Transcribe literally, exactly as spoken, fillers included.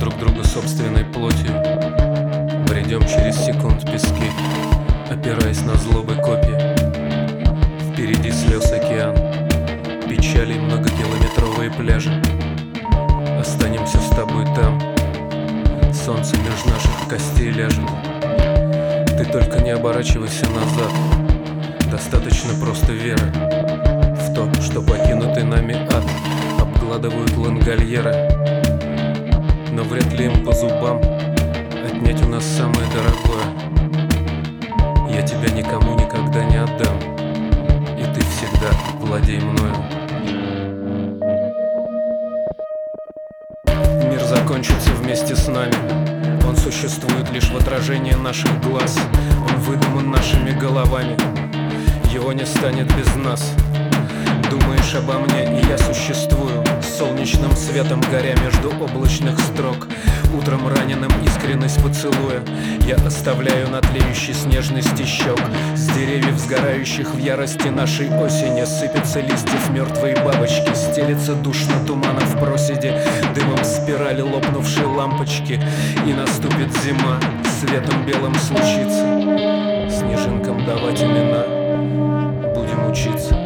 друг друга собственной плотью. Бредем через секунд пески, опираясь на злобы копья. Впереди слез океан, печали многокилометровые пляжи. Останемся с тобой там, солнце меж наших костей ляжет. Ты только не оборачивайся назад, достаточно просто веры в то, что покинутый нами ад обгладывают лангольеры. Но вряд ли им по зубам отнять у нас самое дорогое. Я тебя никому никогда не отдам, и ты всегда владей мною. Мир закончится вместе с нами. Он существует лишь в отражении наших глаз. Он выдуман нашими головами. Его не станет без нас. Думаешь обо мне, и я существую, солнечным светом горя между облачных строк. Утром раненым искренность поцелуя я оставляю на тлеющей снежности щек. С деревьев, сгорающих в ярости нашей осени, сыпятся листьев мертвые бабочки. Стелется душно тумана в проседи, дымом спирали лопнувшей лампочки. И наступит зима, светом белым случится снежинкам давать имена. Будем учиться.